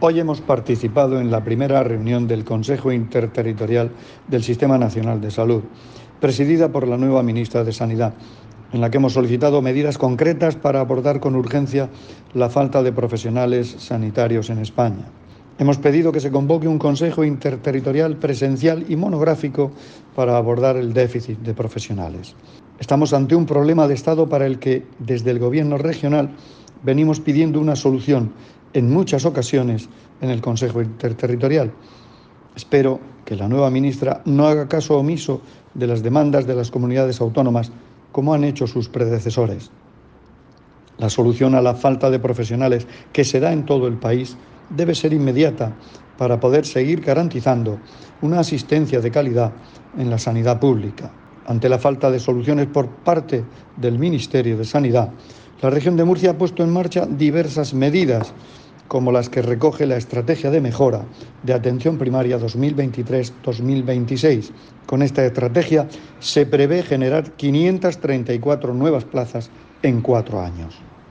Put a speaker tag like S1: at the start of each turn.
S1: Hoy hemos participado en la primera reunión del Consejo Interterritorial del Sistema Nacional de Salud, presidida por la nueva ministra de Sanidad, en la que hemos solicitado medidas concretas para abordar con urgencia la falta de profesionales sanitarios en España. Hemos pedido que se convoque un Consejo Interterritorial presencial y monográfico para abordar el déficit de profesionales. Estamos ante un problema de Estado para el que, desde el Gobierno regional, venimos pidiendo una solución en muchas ocasiones en el Consejo Interterritorial. Espero que la nueva ministra no haga caso omiso de las demandas de las comunidades autónomas, como han hecho sus predecesores. La solución a la falta de profesionales que se da en todo el país debe ser inmediata para poder seguir garantizando una asistencia de calidad en la sanidad pública. Ante la falta de soluciones por parte del Ministerio de Sanidad, la región de Murcia ha puesto en marcha diversas medidas, como las que recoge la Estrategia de Mejora de Atención Primaria 2023-2026. Con esta estrategia se prevé generar 534 nuevas plazas en 4 años.